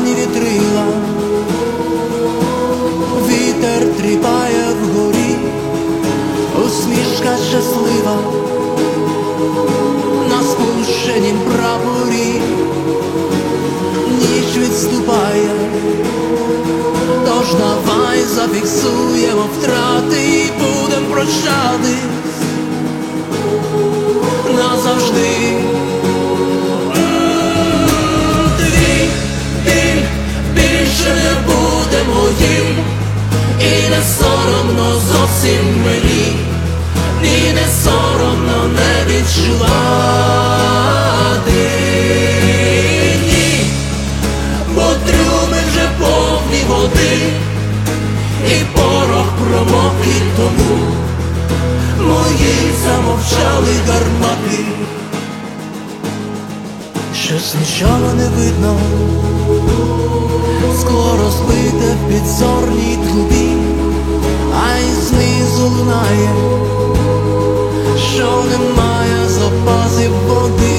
незламні вітрила, вітер тріпає вгорі, усмішка щаслива на спущенім прапорі. Ніч відступає, тож давай зафіксуємо втрати і будем прощатись назавжди. Твій біль більше не буде моїм, і не соромно зовсім мені, і не соромно не відчувати. Ні, бо трюми вже повні води, і порох промок, і тому мої замовчали гармати. Щось нічого не видно, скло розбите в підзорній трубі, а й знизу лунає, що немає запасів води.